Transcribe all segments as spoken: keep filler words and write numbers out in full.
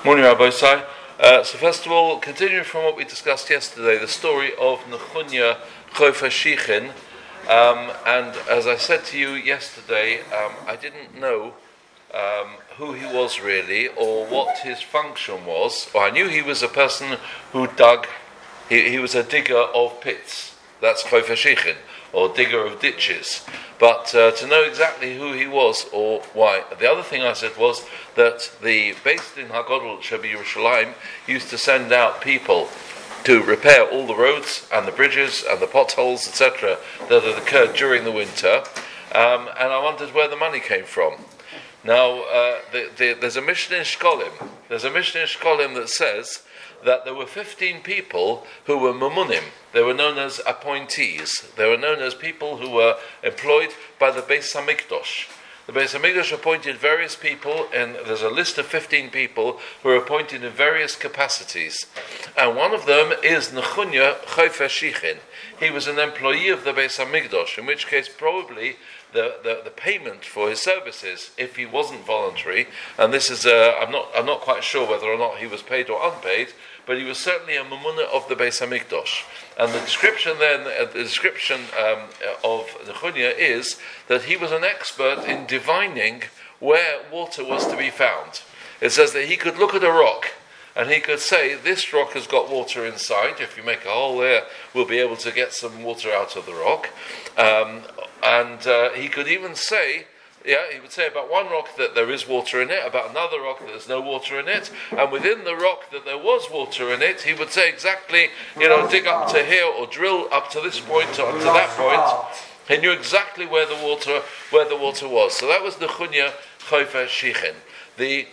Morning, Rabbi Sai. Uh, so first of all, continuing from what we discussed yesterday, the story of Nechunya Chofa Shichin, um, and as I said to you yesterday, um, I didn't know um, who he was really, or what his function was. Or I knew he was a person who dug, he, he was a digger of pits, that's Chofa Shichin, or digger of ditches. But uh, to know exactly who he was or why. The other thing I said was that the Beis Din HaGadol Shebi Yerushalayim used to send out people to repair all the roads and the bridges and the potholes, et cetera, that had occurred during the winter. Um, and I wondered where the money came from. Now, uh, the, the, there's a Mishnah in Shkolim. There's a Mishnah in Shkolim that says that there were fifteen people who were mamunim. They were known as appointees. They were known as people who were employed by the Beis Hamikdash. The Beis Hamikdash appointed various people, and there's a list of fifteen people who are appointed in various capacities. And one of them is Nechunya Chofa Shichin. He was an employee of the Beis Hamikdash, in which case probably the, the, the payment for his services, if he wasn't voluntary, and this is uh, I'm not I'm not quite sure whether or not he was paid or unpaid, but he was certainly a mamuna of the Beis Hamikdash. And the description then, uh, the description um, of Nechunya is that he was an expert in divining where water was to be found. It says that he could look at a rock and he could say, this rock has got water inside. If you make a hole there, we'll be able to get some water out of the rock. Um, and uh, he could even say, Yeah, he would say about one rock that there is water in it, about another rock that there's no water in it, and within the rock that there was water in it, he would say exactly, you know, dig up to here or drill up to this point or to that point. He knew exactly where the water where the water was. So that was the Nechunya Chofa Shichin. The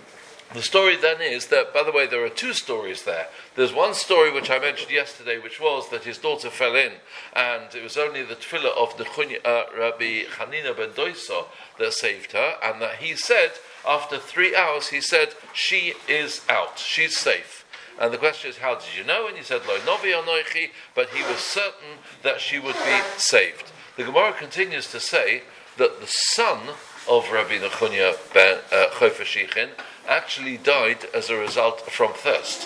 The story then is that, by the way, there are two stories there. There's one story which I mentioned yesterday, which was that his daughter fell in, and it was only the tefillah of the uh, Rabbi Hanina ben Doisa that saved her, and that he said, after three hours, he said, she is out, she's safe. And the question is, how did you know? And he said, Lo novi anoichi, but he was certain that she would be saved. The Gemara continues to say that the son of Rabbi Nechunya ben uh, Chofa Shichin actually died as a result from thirst.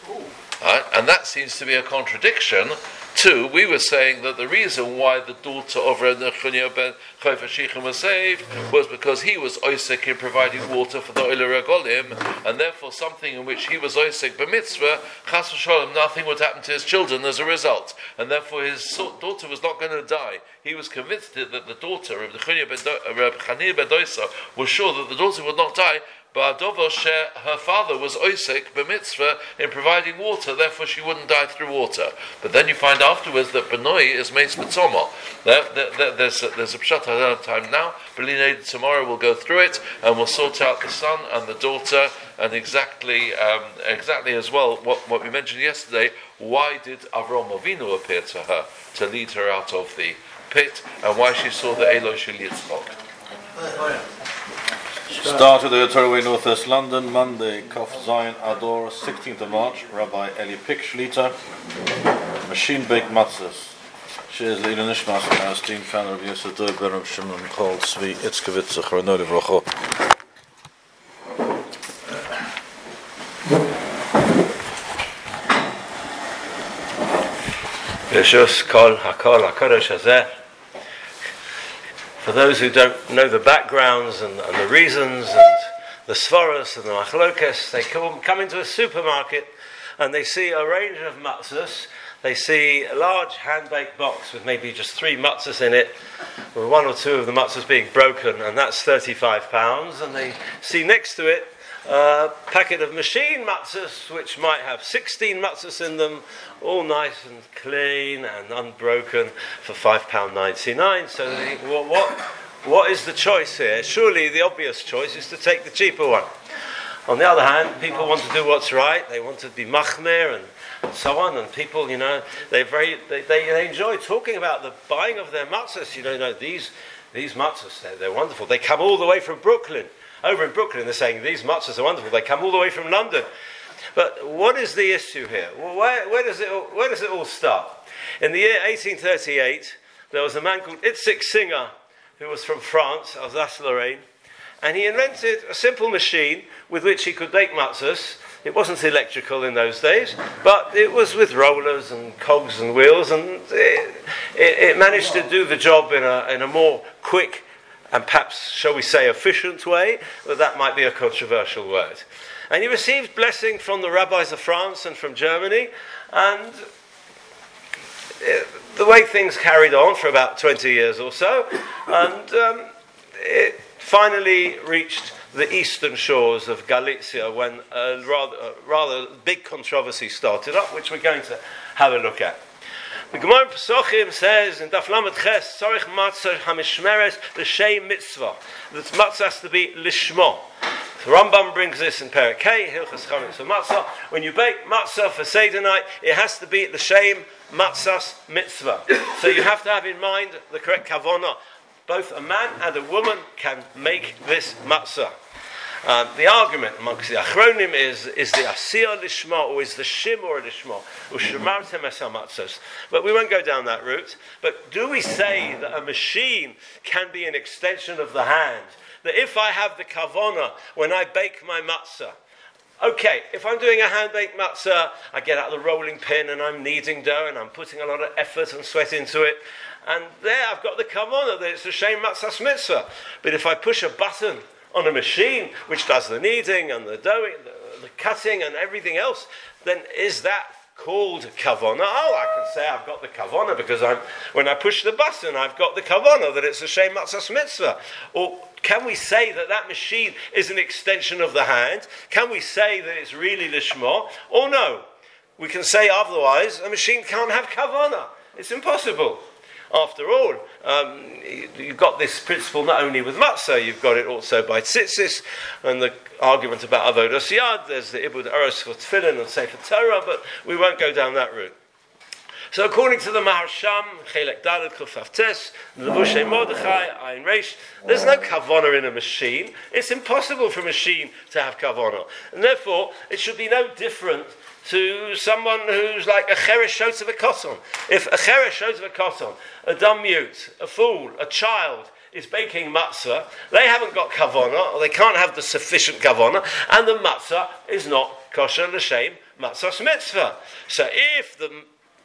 Right? And that seems to be a contradiction to, we were saying that the reason why the daughter of Rabbi Nechunya ben Chofa Shichin was saved was because he was oisek in providing water for the Oile Regolim, and therefore something in which he was oisek b'mitzvah, chas v'sholem, nothing would happen to his children as a result, and therefore his daughter was not going to die. He was convinced that the daughter, Rabbi Hanina ben Doisa, was sure that the daughter would not die, but her father was oisek b'mitzvah in providing water, therefore she wouldn't die through water. But then you find afterwards that Benoi is meis mitzomo. There, there, there, there's a, there's a pshat. I don't have time now. But tomorrow we'll go through it and we'll sort out the son and the daughter, and exactly, um, exactly as well what, what we mentioned yesterday. Why did Avram Avinu appear to her to lead her out of the pit, and why she saw the Eloi Shel Yitzchok? Start of the Torah Way Northwest London, Monday, Kaf Zion Ador, sixteenth of March, Rabbi Eli Pick Shlita, Machine Baked Matzahs. She is Leila Nishmas, Palestine, founder of Yosef Doi, Berem Shimon, Michal, Tzvi, Itzkevitz, Chronoli Vrocho. Yeshus Kol HaKol HaKadosh Hazeh. For those who don't know the backgrounds and, and the reasons and the svaros and the machlokes, they come, come into a supermarket and they see a range of matzahs. They see a large hand-baked box with maybe just three matzahs in it, with one or two of the matzahs being broken, and that's thirty-five pounds. And they see next to it a packet of machine matzahs, which might have sixteen matzahs in them, all nice and clean and unbroken, for five pounds ninety-nine. So they think, well, what, what is the choice here? Surely the obvious choice is to take the cheaper one. On the other hand, people want to do what's right. They want to be machmir and, and so on. And people, you know, they very they, they, they enjoy talking about the buying of their matzahs. You know, no, these these matzahs, they're, they're wonderful. They come all the way from Brooklyn. Over in Brooklyn, they're saying these matzahs are wonderful. They come all the way from London. But what is the issue here? Well, where, where does it all, where does it all start? In the year eighteen thirty-eight, there was a man called Itzik Singer, who was from France, Alsace-Lorraine, and he invented a simple machine with which he could bake matzahs. It wasn't electrical in those days, but it was with rollers and cogs and wheels, and it, it, it managed to do the job in a, in a more quick and perhaps, shall we say, efficient way, but that might be a controversial word. And he received blessing from the rabbis of France and from Germany, and it, the way things carried on for about twenty years or so, and um, it finally reached the eastern shores of Galicia when a rather, a rather big controversy started up, which we're going to have a look at. The Gemara Pesachim says in Daf Lamed Ches, Tzarich matzah hamishmeres l'shem mitzvah. That matzah has to be lishmo. The Rambam brings this in Perek Hey, Hilchas Chametz Matzah. When you bake matzah for Seder night, it has to be l'shem matzah's mitzvah. So you have to have in mind the correct kavanah. Both a man and a woman can make this matzah. Uh, the argument amongst the Achronim is, is the Asiyah Lishma or is the Shimor Lishma, or Shemartem Es HaMatzos. But we won't go down that route. But do we say that a machine can be an extension of the hand? That if I have the kavanah when I bake my matzah, okay, if I'm doing a hand-baked matzah, I get out the rolling pin and I'm kneading dough and I'm putting a lot of effort and sweat into it, and there I've got the kavanah that it's a shem matzah's mitzvah. But if I push a button on a machine which does the kneading and the dough, the, the cutting and everything else, then is that called kavanah? Oh, I can say I've got the kavanah because I'm when I push the button, I've got the kavanah that it's a shem matzah's mitzvah. Or can we say that that machine is an extension of the hand? Can we say that it's really lishma? Or no, we can say otherwise. A machine can't have kavanah. It's impossible. After all, um, you've got this principle not only with matzah, you've got it also by tzitzis, and the argument about avodas yad. There's the ibud aros for tefillin and sefer Torah, but we won't go down that route. So according to the Maharsham, Chelek Daled Kufaftes, the Levushei Mordechai, Ayin Reish, there's no kavanah in a machine. It's impossible for a machine to have kavanah. And therefore, it should be no different to someone who's like a cheresh shotz v'koton. If a cheresh shotz v'koton, a dumb mute, a fool, a child, is baking matzah, they haven't got kavanah, or they can't have the sufficient kavanah, and the matzah is not kosher l'shem matzah's mitzvah. So if the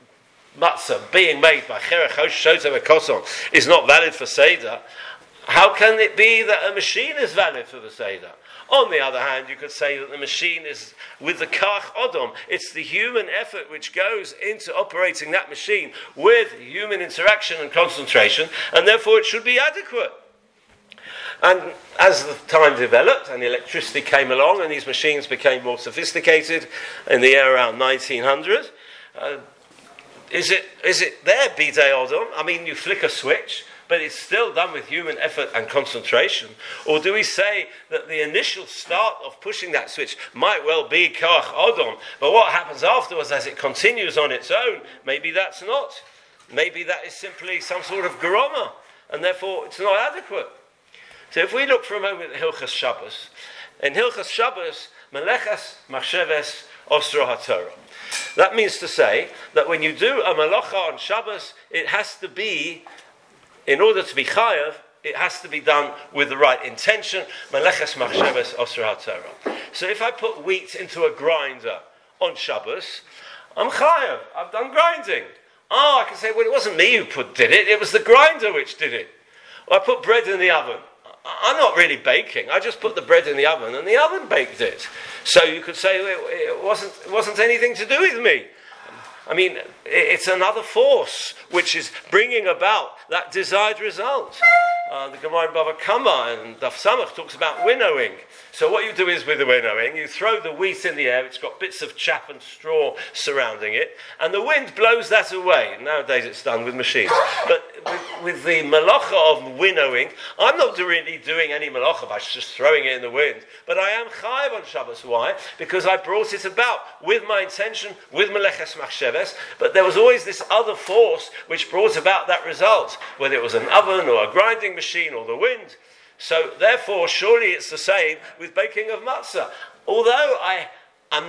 matzah being made by cheresh shotz v'koton is not valid for Seder, how can it be that a machine is valid for the Seder? On the other hand, you could say that the machine is with the kach odom. It's the human effort which goes into operating that machine with human interaction and concentration, and therefore it should be adequate. And as the time developed and electricity came along and these machines became more sophisticated in the year around nineteen hundred, uh, is it is it there, bidei odom? I mean, you flick a switch, but it's still done with human effort and concentration? Or do we say that the initial start of pushing that switch might well be kach odom, but what happens afterwards as it continues on its own, maybe that's not. Maybe that is simply some sort of garoma, and therefore it's not adequate. So if we look for a moment at Hilchas Shabbos, in Hilchas Shabbos, Melechas Machsheves Osro HaTorah. That means to say that when you do a malacha on Shabbos, it has to be, in order to be chayav, it has to be done with the right intention. Meleches machsheves osur haTorah. So if I put wheat into a grinder on Shabbos, I'm chayav. I've done grinding. Oh, I can say, well, it wasn't me who put did it. It was the grinder which did it. Or I put bread in the oven. I'm not really baking. I just put the bread in the oven, and the oven baked it. So you could say it wasn't it wasn't anything to do with me. I mean, it's another force which is bringing about that desired result. Uh, the Gemara in Bava Kama and Daf Samach talks about winnowing. So what you do is with the winnowing, you throw the wheat in the air, it's got bits of chaff and straw surrounding it, and the wind blows that away. Nowadays it's done with machines. But with, with the malacha of winnowing, I'm not really doing any malacha by just throwing it in the wind, but I am chayiv on Shabbos. Why? Because I brought it about with my intention, with meleches machsheves, but there was always this other force which brought about that result, whether it was an oven or a grinding machine or the wind. So therefore, surely it's the same with baking of matzah. Although I am not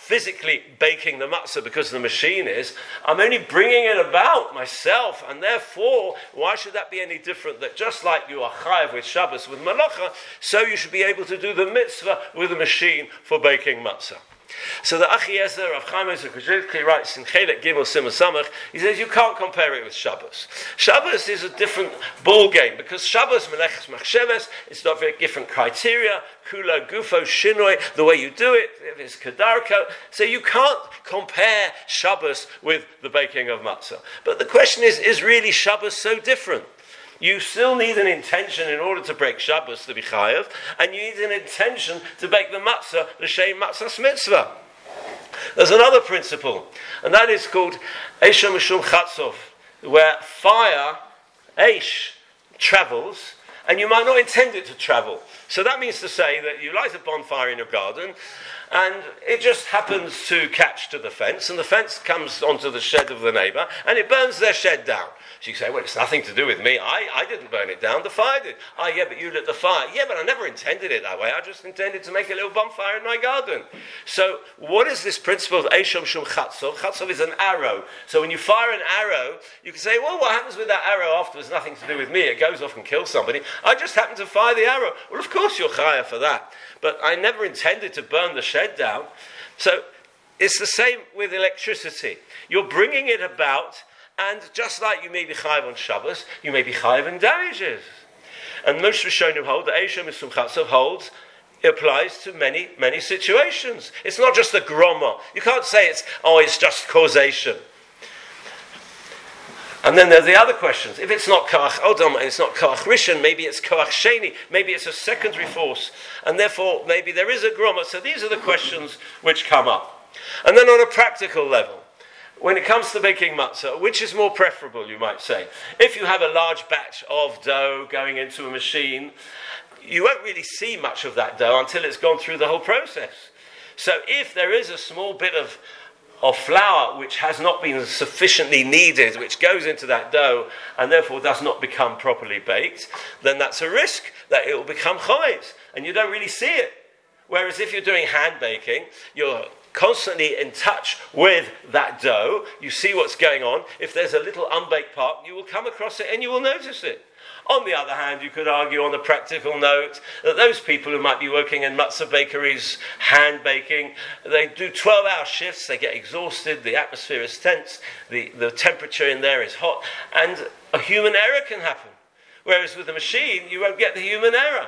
physically baking the matzah because the machine is. I'm only bringing it about myself, and therefore, why should that be any different? That just like you are chayav with Shabbos with malacha, so you should be able to do the mitzvah with a machine for baking matzah. So the Achiezer of Chaim Ozer Kuzhivki writes in Chelek Gimel Simon Samach, he says you can't compare it with Shabbos. Shabbos is a different ball game because Shabbos Meleches Machsheves, it's not very different criteria, Kula Gufo Shinoi, the way you do it, it's Kedarko. So you can't compare Shabbos with the baking of matzah. But the question is, is really Shabbos so different? You still need an intention in order to break Shabbos to be chayav, and you need an intention to bake the matzah, l'shem matzah's mitzvah. There's another principle, and that is called Eisha Mishum Chatzov, where fire, Eish, travels, and you might not intend it to travel. So that means to say that you light a bonfire in your garden, and it just happens to catch to the fence, and the fence comes onto the shed of the neighbour, and it burns their shed down. So you say, well, it's nothing to do with me. I, I didn't burn it down. The fire did. Ah, yeah, but you lit the fire. Yeah, but I never intended it that way. I just intended to make a little bonfire in my garden. So what is this principle of Eisham Shum Chatzov? Chatzov is an arrow. So when you fire an arrow, you can say, well, what happens with that arrow afterwards? Nothing to do with me. It goes off and kills somebody. I just happened to fire the arrow. Well, of course you're chayav for that. But I never intended to burn the shed down. So it's the same with electricity. You're bringing it about. And just like you may be chayav on Shabbos, you may be chayav in damages. And most Rishonim hold that Eisha Mishum Chatzov holds it applies to many, many situations. It's not just the groma. You can't say it's, oh, it's just causation. And then there's the other questions. If it's not koach odom and it's not koach rishon, maybe it's koach sheni, maybe it's a secondary force, and therefore maybe there is a groma. So these are the questions which come up. And then on a practical level, when it comes to baking matzah, which is more preferable, you might say? If you have a large batch of dough going into a machine, you won't really see much of that dough until it's gone through the whole process. So if there is a small bit of, of flour which has not been sufficiently kneaded, which goes into that dough and therefore does not become properly baked, then that's a risk that it will become chametz, and you don't really see it. Whereas if you're doing hand baking, you're constantly in touch with that dough, you see what's going on. If there's a little unbaked part, you will come across it and you will notice it. On the other hand, you could argue on a practical note that those people who might be working in matzah bakeries, hand baking, they do twelve-hour shifts, they get exhausted, the atmosphere is tense, the, the temperature in there is hot, and a human error can happen. Whereas with a machine, you won't get the human error.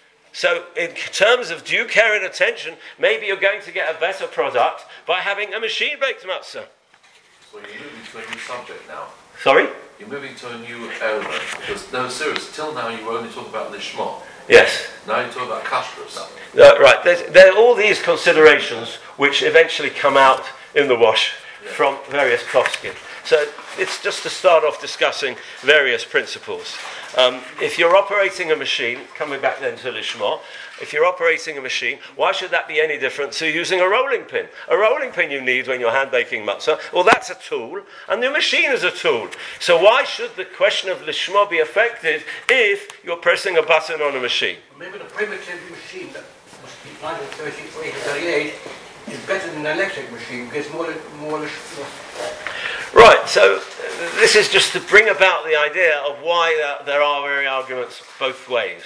So in terms of due care and attention, maybe you're going to get a better product by having a machine-baked matzah. So you're moving to a new subject now. Sorry? You're moving to a new area. Because, no, serious, till now you were only talking about lishma. Yes. Now you're talking about kashrus. Uh, right, there's, there are all these considerations which eventually come out in the wash yeah. from various poskim. So it's just to start off discussing various principles. Um, if you're operating a machine, coming back then to Lishma, if you're operating a machine, why should that be any different to using a rolling pin? A rolling pin you need when you're hand baking matzah, well, that's a tool, and the machine is a tool. So why should the question of Lishma be affected if you're pressing a button on a machine? Maybe the primitive machine that was nineteen thirty-eight thirty-eight is better than an electric machine, gets more, more Lishma. Right, so this is just to bring about the idea of why uh, there are very arguments both ways.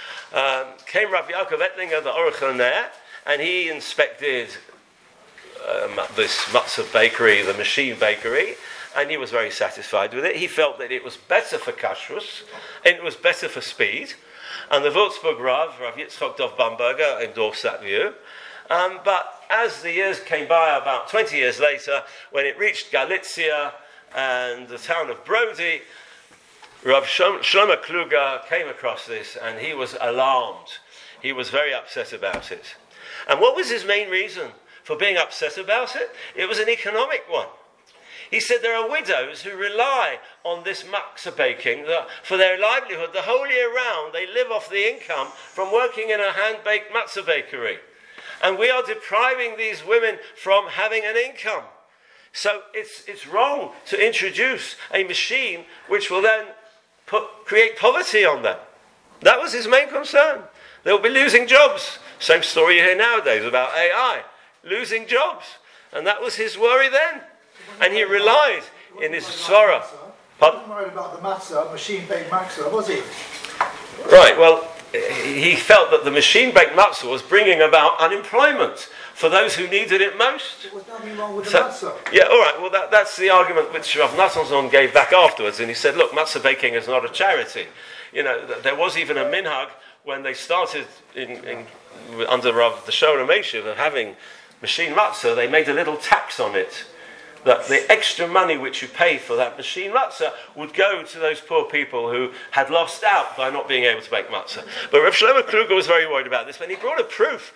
Um, came Rav Yaakov Ettlinger, the Orachel there, and he inspected um, this matzah bakery, the machine bakery, and he was very satisfied with it. He felt that it was better for kashrus, and it was better for speed, and the Würzburg Rav, Rav Yitzchok Dov Bamberger, endorsed that view. Um, but as the years came by, about twenty years later, when it reached Galicia and the town of Brody, Rav Shlomo Kluger came across this and he was alarmed. He was very upset about it. And what was his main reason for being upset about it? It was an economic one. He said there are widows who rely on this matzah baking for their livelihood the whole year round. They live off the income from working in a hand-baked matzah bakery. And we are depriving these women from having an income. So it's it's wrong to introduce a machine which will then put, create poverty on them. That was his main concern. They'll be losing jobs. Same story you hear nowadays about A I. losing jobs. And that was his worry then. And he relied in his svara. He wasn't worried about the matzah, machine-baked matzah, was he? Right, well, he felt that the machine-baked matzah was bringing about unemployment for those who needed it most. There was nothing wrong with the So, matzah. yeah, all right, well, that, that's the argument which Rav Natanson gave back afterwards. And he said, look, matzah baking is not a charity. You know, th- there was even a minhag when they started in, in, under Rav the Sholem Meshiv of having machine matzah, they made a little tax on it. That the extra money which you pay for that machine matzah would go to those poor people who had lost out by not being able to make matzah. But Rav Shlomo Kluger was very worried about this, and he brought a proof.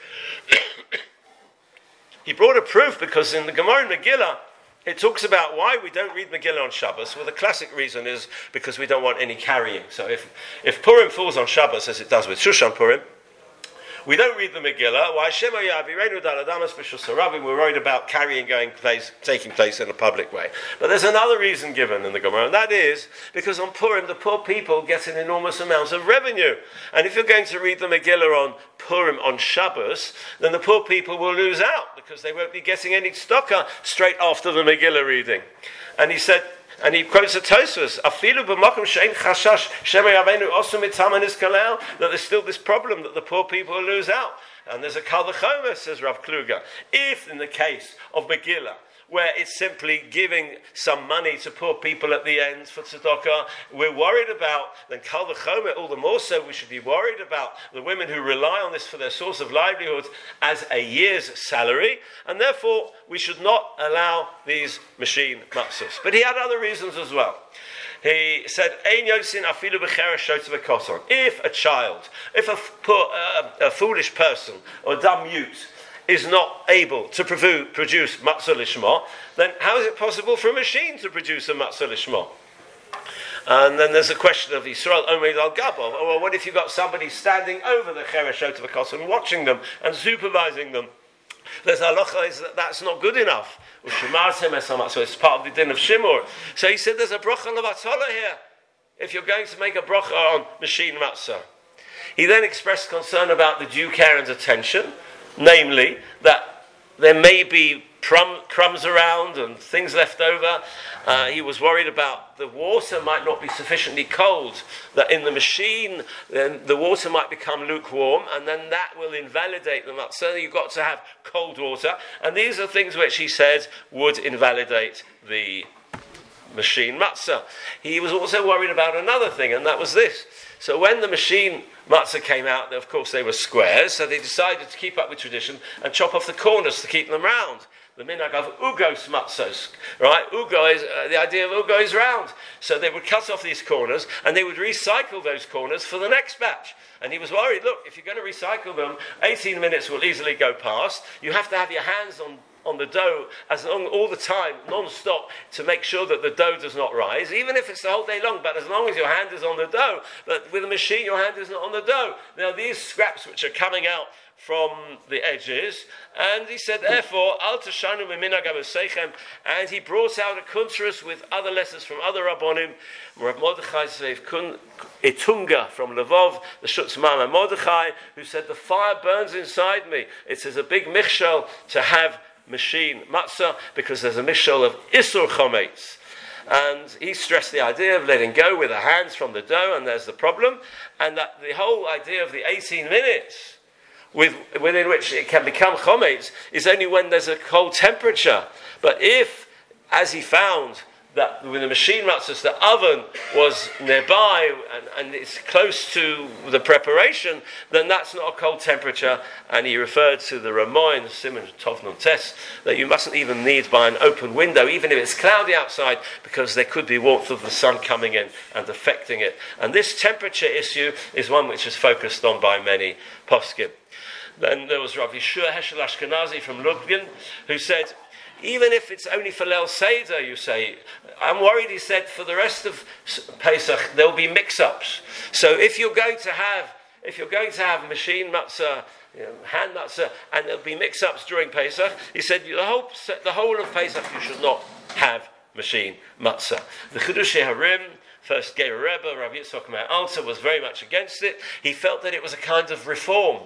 he brought a proof because in the Gemara in Megillah, it talks about why we don't read Megillah on Shabbos. Well, the classic reason is because we don't want any carrying. So if, if Purim falls on Shabbos, as it does with Shushan Purim, we don't read the Megillah. Why we're worried about carrying going place, taking place in a public way. But there's another reason given in the Gemara, and that is because on Purim the poor people get an enormous amount of revenue. And if you're going to read the Megillah on Purim on Shabbos, then the poor people will lose out because they won't be getting any tzedakah straight after the Megillah reading. And he said, and he quotes a Tosfos, "Afilu b'makom she'ein chashash shemei Avenu osu mitzam niskalel," that there's still this problem that the poor people will lose out. And there's a kal v'chomer, says Rav Kluger, if in the case of Megillah, where it's simply giving some money to poor people at the end for tzedakah, we're worried about, then kal v'chomer, all the more so we should be worried about the women who rely on this for their source of livelihood as a year's salary, and therefore we should not allow these machine matzahs. But he had other reasons as well. He said, if a child, if a, poor, uh, a foolish person or a dumb youth is not able to produce matzah lishma, then how is it possible for a machine to produce a matzah lishma? And then there's a question of Yisrael Omed al Gabov. Oh, well, what if you've got somebody standing over the Chereshot of and watching them and supervising them? There's halacha is that that's not good enough. So it's part of the din of Shimur. So he said there's a bracha levatzola here if you're going to make a bracha on machine matzah. He then expressed concern about the due care and attention, namely that there may be Crumb, crumbs around and things left over. Uh, he was worried about the water might not be sufficiently cold, that in the machine then the water might become lukewarm, and then that will invalidate the matzah. So you've got to have cold water, and these are things which he said would invalidate the machine matzah. He was also worried about another thing, and that was this. So when the machine matzah came out, of course they were squares, so they decided to keep up with tradition and chop off the corners to keep them round. The minhag of ugos matzos, right? Ugo is, uh, the idea of ugo is round. So they would cut off these corners and they would recycle those corners for the next batch. And he was worried, look, if you're going to recycle them, eighteen minutes will easily go past. You have to have your hands on on the dough as long all the time, non-stop, to make sure that the dough does not rise, even if it's the whole day long, but as long as your hand is on the dough. But with a machine, your hand is not on the dough. Now, these scraps which are coming out from the edges, and he said, therefore, Al Tashanu Miminag Abosechem, and he brought out a kuntras with other letters from other Rabbonim, Rav Mordechai Seif Itunga from Lvov, the Shutz Mama Mordechai, who said, the fire burns inside me. It is a big michshel to have machine matzah, because there's a mishal of isur chometz. And he stressed the idea of letting go with the hands from the dough, and there's the problem. And that the whole idea of the eighteen minutes with, within which it can become chometz is only when there's a cold temperature. But if, as he found, that with the machine matzahs, the oven was nearby and, and it's close to the preparation, then that's not a cold temperature. And he referred to the Ramoin, Simon Tovnon Tess, that you mustn't even need by an open window, even if it's cloudy outside, because there could be warmth of the sun coming in and affecting it. And this temperature issue is one which is focused on by many poskim. Then there was Rav Yeshua Heschel Ashkenazi from Lubkin, who said, even if it's only for Leil Seder, you say, I'm worried, he said, for the rest of Pesach, there will be mix-ups. So if you're going to have, if you're going to have machine matzah, you know, hand matzah, and there'll be mix-ups during Pesach, he said, the whole, the whole of Pesach, you should not have machine matzah. The Chidushei Harim, first Ger Rebbe, Rav Yitzchok Meir Alter, was very much against it. He felt that it was a kind of reform,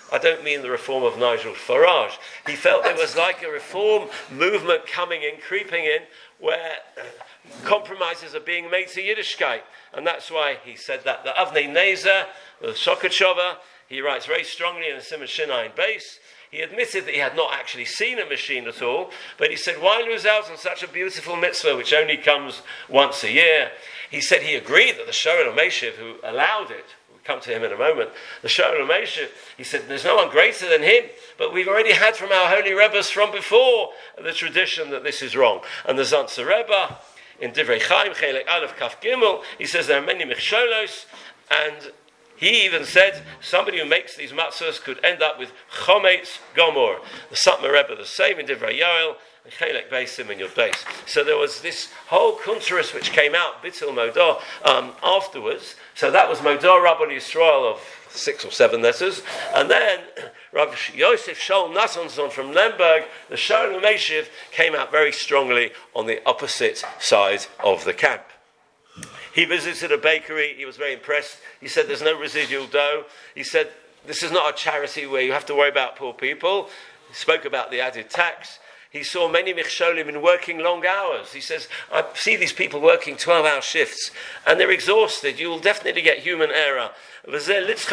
I don't mean the reform of Nigel Farage. He felt there was like a reform movement coming in, creeping in, where compromises are being made to Yiddishkeit. And that's why he said that. The Avnei Nezer, the Shokachova, he writes very strongly in the Simon Shinayin base. He admitted that he had not actually seen a machine at all, but he said, why lose out on such a beautiful mitzvah which only comes once a year? He said he agreed that the Shoel HaMeshiv, who allowed it, we'll come to him in a moment, the Shoel HaMeshiv, he said, there's no one greater than him, but we've already had from our holy Rebbes from before the tradition that this is wrong. And the Zantzer Rebbe, in Divrei Chaim, Chelek Aleph Kaf Gimel, he says there are many Michsholos, and he even said somebody who makes these matzahs could end up with Chometz Gomor. The Satmar Rebbe, the same in Divrei Yoel, and Chelek Beisim in your base. So there was this whole kuntrus which came out, Bittul Modah, um, afterwards. So that was Modah Rabban Yisrael of six or seven letters. And then Rav Yosef Shaul Nassonson from Lemberg, the Shoel HaMeshiv, came out very strongly on the opposite side of the camp. He visited a bakery. He was very impressed. He said there's no residual dough. He said this is not a charity where you have to worry about poor people. He spoke about the added tax. He saw many Michsholim in working long hours. He says, I see these people working twelve-hour shifts, and they're exhausted. You will definitely get human error. So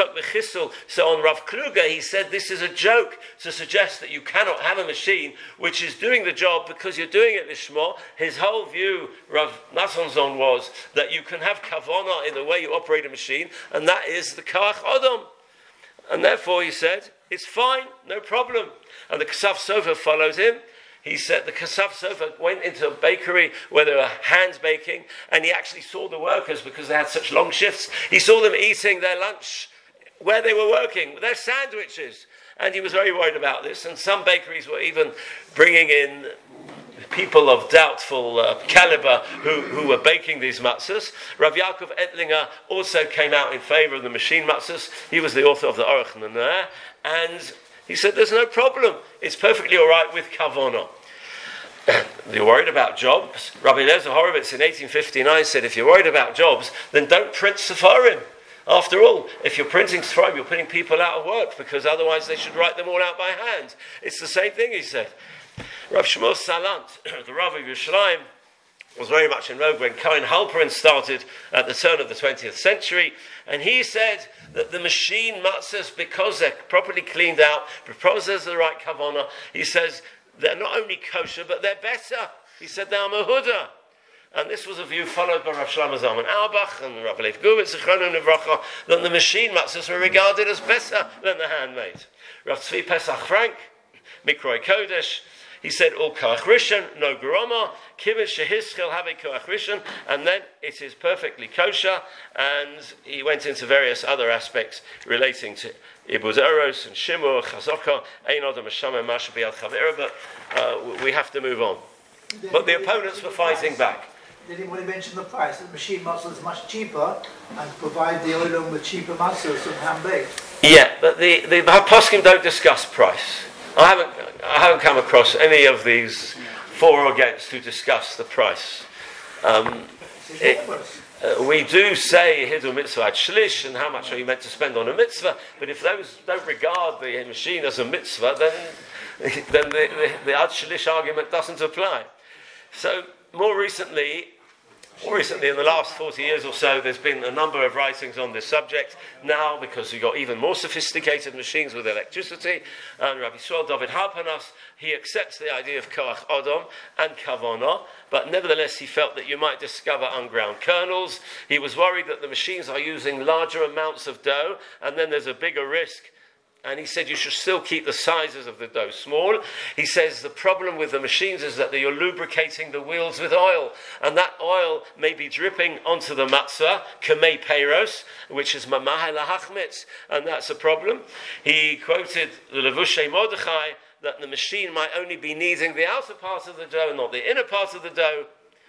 on Rav Kluger, he said this is a joke to suggest that you cannot have a machine which is doing the job because you're doing it lishma. His whole view, Rav Nassonzon, was that you can have kavanah in the way you operate a machine, and that is the koach odom. And therefore, he said, it's fine, no problem. And the Kasaf Sofer follows him. He said the Kasaf Sofer went into a bakery where there were hands baking, and he actually saw the workers because they had such long shifts. He saw them eating their lunch where they were working, with their sandwiches. And he was very worried about this. And some bakeries were even bringing in people of doubtful uh, caliber who, who were baking these matzahs. Rav Yaakov Ettlinger also came out in favor of the machine matzahs. He was the author of the Aruch Naneh, and he said there's no problem. It's perfectly all right with kavanah. You're worried about jobs? Rabbi Eliezer Horowitz in eighteen fifty-nine said, if you're worried about jobs, then don't print Sefarim. After all, if you're printing Sefarim, you're putting people out of work, because otherwise they should write them all out by hand. It's the same thing, he said. Rav Shmuel Salant, the Rav of Yerushalayim, was very much in vogue when Cohen Halperin started at the turn of the twentieth century, and he said that the machine matzahs, because they're properly cleaned out, because there's the right kavanah, he says they're not only kosher, but they're better. He said they're mehuda. And this was a view followed by Rav Shlomo Zalman Auerbach and Rav Leif Gubitz, Zichrono Livracha, that the machine matzahs were regarded as better than the handmade. Rav Tzvi Pesach Frank, Mikroi Kodesh, he said, all koach rishon, no garoma, kibbutz shehischel have koach rishon, and then it is perfectly kosher. And he went into various other aspects relating to ibuz eros and shimur, chazaka, ein odom hashamem masha b'yad chavera, but uh, we have to move on. But the opponents were fighting back. Did anybody mention the price? The machine matzah is much cheaper and provide the oilum with cheaper matzahs than hand-baked. Yeah, but the, the poskim don't discuss price. I haven't I haven't come across any of these for or against who discuss the price. Um, it, uh, we do say hidu mitzvah ad shlish, and how much are you meant to spend on a mitzvah? But if those don't regard the machine as a mitzvah, then then the, the, the ad shlish argument doesn't apply. So more recently. More recently, in the last forty years or so, there's been a number of writings on this subject. Now, because we've got even more sophisticated machines with electricity, and Rabbi Yisrael David Harpanas, he accepts the idea of koach odom and kavanah, but nevertheless he felt that you might discover unground kernels. He was worried that the machines are using larger amounts of dough, and then there's a bigger risk. And he said you should still keep the sizes of the dough small. He says the problem with the machines is that you're lubricating the wheels with oil, and that oil may be dripping onto the matzah, kamei peiros, which is mamah lahachmitz, and that's a problem. He quoted the Levushay Mordechai that the machine might only be kneading the outer part of the dough, not the inner part of the dough,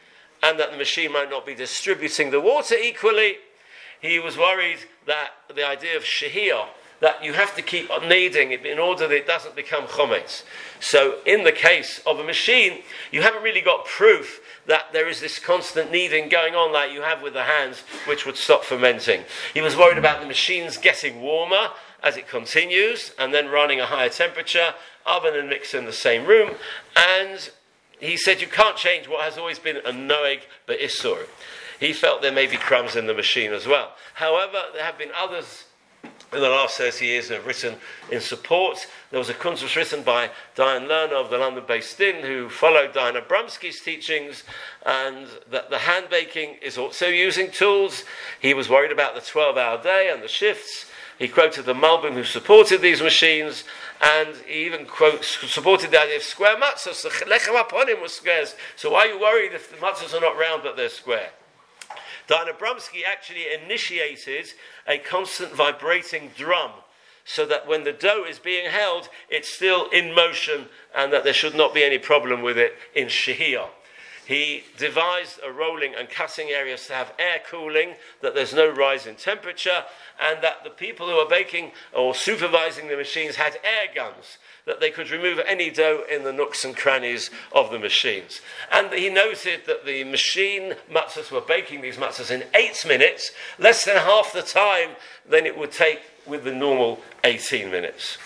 and that the machine might not be distributing the water equally. He was worried that the idea of shehiyah, that you have to keep on kneading it in order that it doesn't become chometz. So in the case of a machine, you haven't really got proof that there is this constant kneading going on like you have with the hands, which would stop fermenting. He was worried about the machines getting warmer, as it continues, and then running a higher temperature, oven and mixer in the same room, and he said you can't change what has always been a noeg be'isur. He felt there may be crumbs in the machine as well. However, there have been others in the last thirty years who have written in support. There was a kunzus written by Diane Lerner of the London-based Din, who followed Diane Abramsky's teachings, and that the hand baking is also using tools. He was worried about the twelve-hour day and the shifts. He quoted the Malbim who supported these machines, and he even quotes, supported the idea of square matzahs. The lechem upon him was squares. So why are you worried if the matzahs are not round but they're square? Diana Abramsky actually initiated a constant vibrating drum so that when the dough is being held, it's still in motion and that there should not be any problem with it in shehiyah. He devised a rolling and cutting areas to have air cooling, that there's no rise in temperature, and that the people who are baking or supervising the machines had air guns, that they could remove any dough in the nooks and crannies of the machines. And he noted that the machine matzahs were baking these matzahs in eight minutes, less than half the time than it would take with the normal eighteen minutes.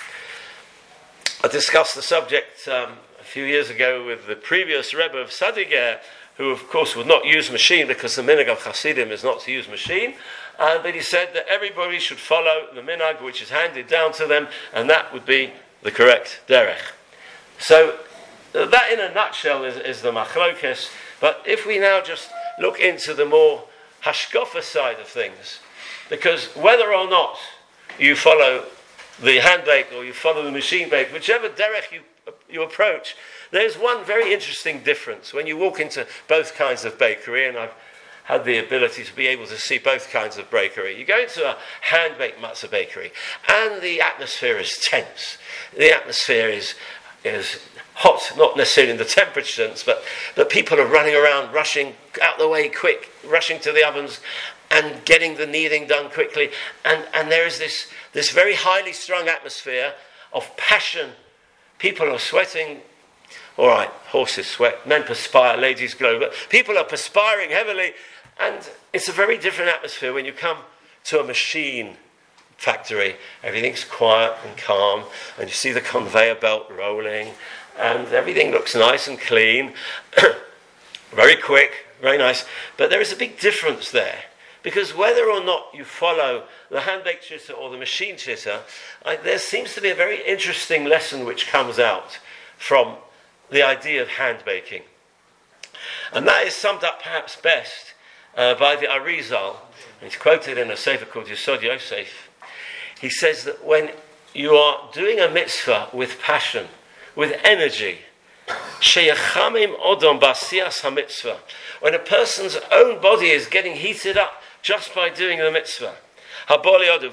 I discussed the subject um, a few years ago with the previous Rebbe of Sadiger, who of course would not use machine because the minhag of Hasidim is not to use machine. Uh, but he said that everybody should follow the minhag which is handed down to them, and that would be the correct derech. So uh, that in a nutshell is, is the machlokes. But if we now just look into the more hashkafa side of things, because whether or not you follow the hand bake or you follow the machine bake, whichever derech you you approach, there's one very interesting difference when you walk into both kinds of bakery, and I've had the ability to be able to see both kinds of bakery. You go into a hand-baked matzah bakery, and the atmosphere is tense. The atmosphere is is hot, not necessarily in the temperature sense, but, but people are running around, rushing out the way quick, rushing to the ovens, and getting the kneading done quickly. And, and there is this, this very highly strung atmosphere of passion. People are sweating. All right, horses sweat, men perspire, ladies glow, but people are perspiring heavily, and it's a very different atmosphere when you come to a machine factory. Everything's quiet and calm, and you see the conveyor belt rolling, and everything looks nice and clean, very quick, very nice. But there is a big difference there, because whether or not you follow the hand-baked chitta or the machine chitta, I, there seems to be a very interesting lesson which comes out from the idea of hand baking. And that is summed up perhaps best uh, by the Arizal. It's quoted in a sefer called Yesod Yosef. He says that when you are doing a mitzvah with passion, with energy, sheyachamim odom b'asiyas hamitzvah, when a person's own body is getting heated up just by doing the mitzvah, particularly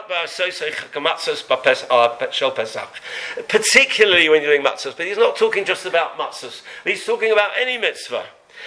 when you're doing matzahs, but he's not talking just about matzahs, he's talking about any mitzvah.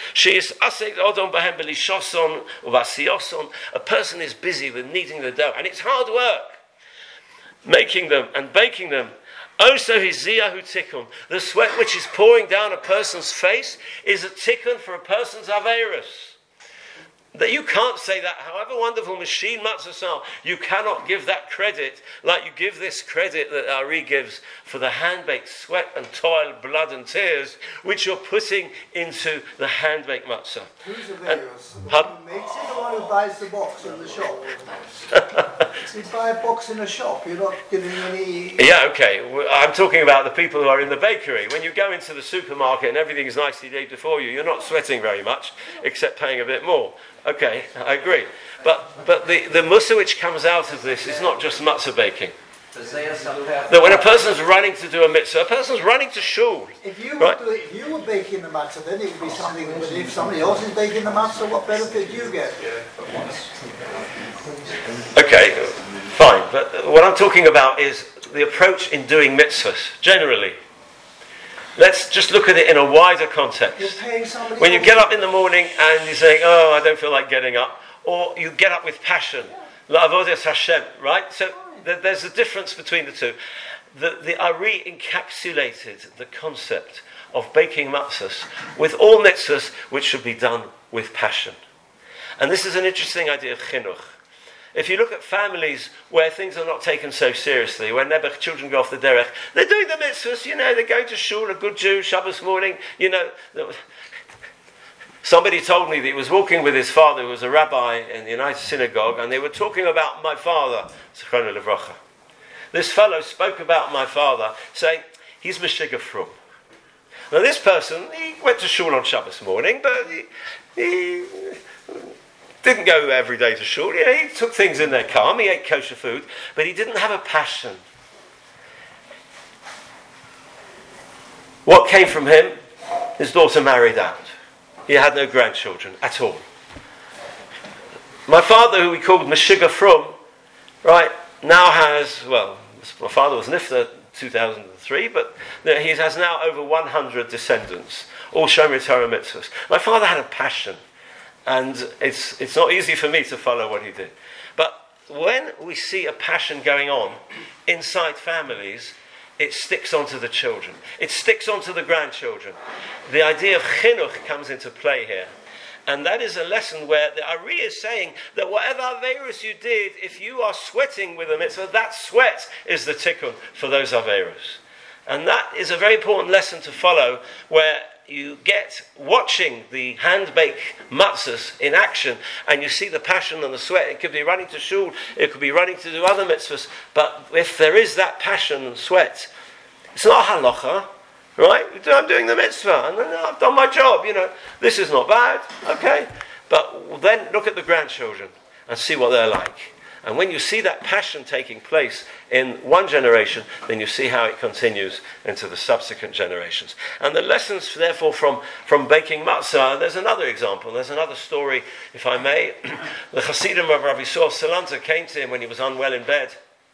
A person is busy with kneading the dough, and it's hard work making them and baking them. Also, his ziyahu tikkun, the sweat which is pouring down a person's face is a tikkun for a person's aveirus. That you can't say that, however wonderful machine matzahs are, you cannot give that credit like you give this credit that Ari gives for the hand-baked sweat and toil, blood and tears, which you're putting into the hand-baked matzah. Who's the various? The one who makes it, or one who buys the box in the shop? If you buy a box in a shop, you're not giving any... Yeah, okay. I'm talking about the people who are in the bakery. When you go into the supermarket and everything is nicely laid before you, you're not sweating very much, except paying a bit more. Okay, I agree. But but the, the mussar which comes out of this is not just matzah baking. That when a person's running to do a mitzvah, a person's running to shul. If you, right? were, doing, if you were baking the matzah, then it would be something, but if somebody else is baking the matzah, what benefit do you get? Okay, fine. But what I'm talking about is the approach in doing mitzvahs, generally. Let's just look at it in a wider context. When you get up in the morning and you're saying, oh, I don't feel like getting up, or you get up with passion, La'avodas Hashem, right? So th- there's a difference between the two. The, the Ari encapsulated the concept of baking matzahs with all mitzvahs which should be done with passion. And this is an interesting idea of chinuch. If you look at families where things are not taken so seriously, when their children go off the derech, they're doing the mitzvahs, you know, they're going to shul, a good Jew, Shabbos morning, you know. Somebody told me that he was walking with his father, who was a rabbi in the United Synagogue, and they were talking about my father, Zichrono Livracha. This fellow spoke about my father, saying, he's Meshiga Frum. Now this person, he went to shul on Shabbos morning, but he... he didn't go every day to shul. Yeah, he took things in there calm. He ate kosher food, but he didn't have a passion. What came from him? His daughter married out. He had no grandchildren at all. My father, who we called Meshiga Frum, right, now has, well, my father was Nifta two thousand three, but he has now over one hundred descendants, all Shomer Torah mitzvahs. My father had a passion. And it's it's not easy for me to follow what he did. But when we see a passion going on inside families, it sticks onto the children. It sticks onto the grandchildren. The idea of chinuch comes into play here. And that is a lesson where the Ari is saying that whatever Aveirus you did, if you are sweating with a mitzvah, that sweat is the tikkun for those Aveirus. And that is a very important lesson to follow, where you get watching the hand-baked matzahs in action, and you see the passion and the sweat. It could be running to shul, it could be running to do other mitzvahs, but if there is that passion and sweat, it's not halacha, right? I'm doing the mitzvah, and I've done my job, you know. This is not bad, okay? But then look at the grandchildren and see what they're like. And when you see that passion taking place in one generation, then you see how it continues into the subsequent generations. And the lessons, therefore, from, from baking matzah, there's another example. There's another story, if I may. The Hasidim of Rabbi Saul Salanta came to him when he was unwell in bed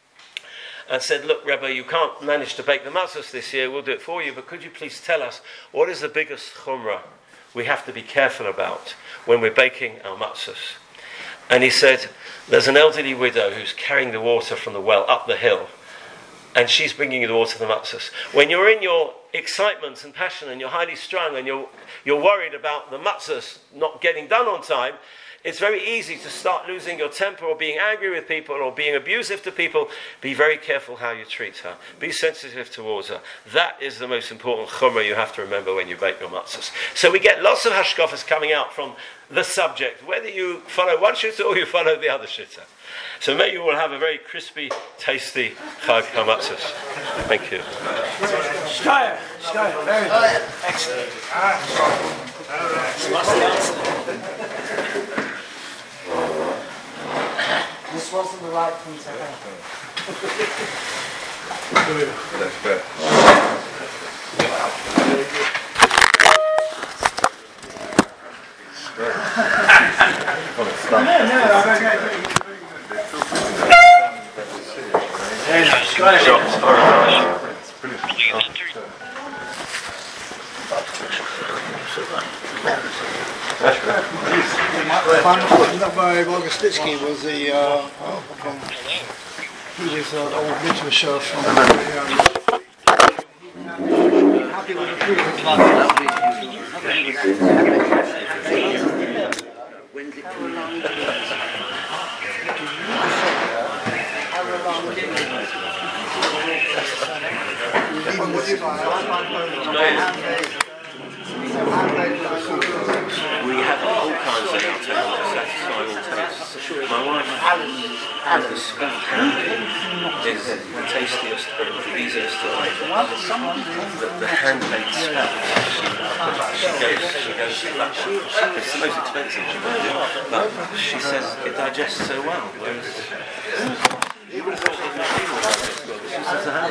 and said, look, Rebbe, you can't manage to bake the matzahs this year. We'll do it for you, but could you please tell us what is the biggest chumrah we have to be careful about when we're baking our matzahs? And he said, there's an elderly widow who's carrying the water from the well up the hill, and she's bringing the water to the matzahs. When you're in your excitement and passion and you're highly strung and you're you're worried about the matzahs not getting done on time, it's very easy to start losing your temper or being angry with people or being abusive to people. Be very careful how you treat her. Be sensitive towards her. That is the most important chumrah you have to remember when you bake your matzahs. So we get lots of hashkafas coming out from the subject, whether you follow one shitta or you follow the other shitta. So may you all have a very crispy, tasty Chag HaMatzos. Thank you. Steyr, Steyr, very good. Excellent. This wasn't the right thing to happen. That's fair. No, no, I don't know. Bogostitsky was the uh, from, he was an old mitzvah show from um, happy with the food. When's it coming on? We have all kinds of our table to satisfy all tastes. My wife, the stuffed ham is the tastiest and the easiest to make. The, the hand-baked stuff, she goes, she goes to that. It's the most expensive she can do, but she says it digests so well. Whereas, you would have thought the machine would digest well, but she says the hand